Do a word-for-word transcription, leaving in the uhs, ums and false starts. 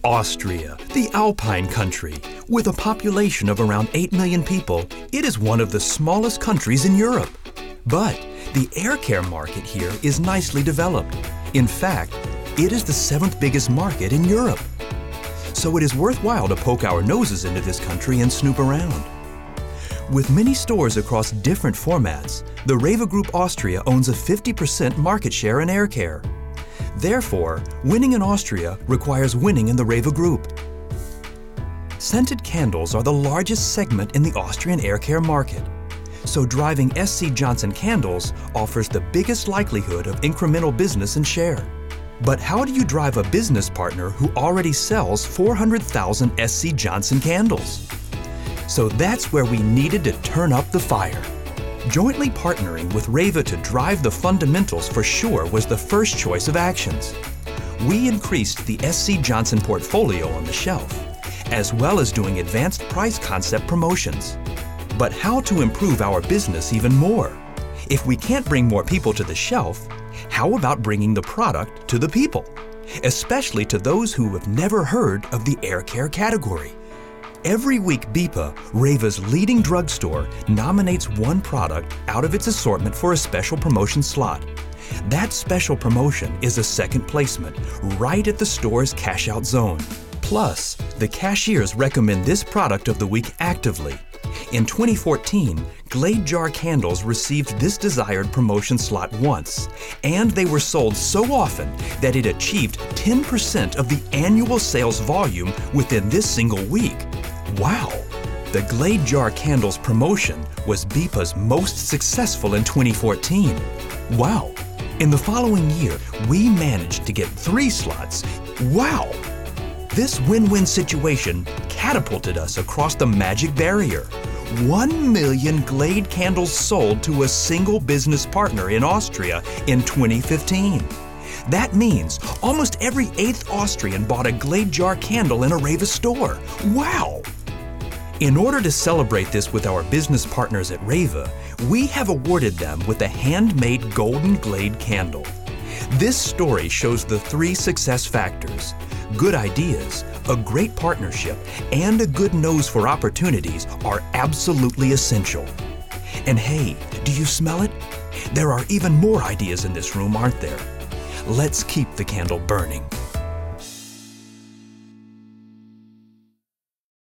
Austria, the Alpine country. With a population of around eight million people, it is one of the smallest countries in Europe. But the air care market here is nicely developed. In fact, it is the seventh biggest market in Europe. So it is worthwhile to poke our noses into this country and snoop around. With many stores across different formats, the REWE Group Austria owns a fifty percent market share in air care. Therefore, winning in Austria requires winning in the REWE Group. Scented candles are the largest segment in the Austrian air care market. So driving S C Johnson Candles offers the biggest likelihood of incremental business and share. But how do you drive a business partner who already sells four hundred thousand S C Johnson candles? So that's where we needed to turn up the fire. Jointly partnering with REWE to drive the fundamentals for sure was the first choice of actions. We increased the S C Johnson portfolio on the shelf, as well as doing advanced price concept promotions. But how to improve our business even more? If we can't bring more people to the shelf, how about bringing the product to the people? Especially to those who have never heard of the air care category. Every week, BIPA, REWE's leading drugstore, nominates one product out of its assortment for a special promotion slot. That special promotion is a second placement, right at the store's cash-out zone. Plus, the cashiers recommend this product of the week actively. In twenty fourteen, Glade Jar Candles received this desired promotion slot once, and they were sold so often that it achieved ten percent of the annual sales volume within this single week. Wow! The Glade Jar Candles promotion was BIPA's most successful in twenty fourteen. Wow! In the following year, we managed to get three slots. Wow! This win-win situation catapulted us across the magic barrier. One million Glade candles sold to a single business partner in Austria in twenty fifteen. That means almost every eighth Austrian bought a Glade Jar candle in a REWE store. Wow! In order to celebrate this with our business partners at REWE, we have awarded them with a handmade Golden Glade candle. This story shows the three success factors: good ideas, a great partnership, and a good nose for opportunities are absolutely essential. And hey, do you smell it? There are even more ideas in this room, aren't there? Let's keep the candle burning.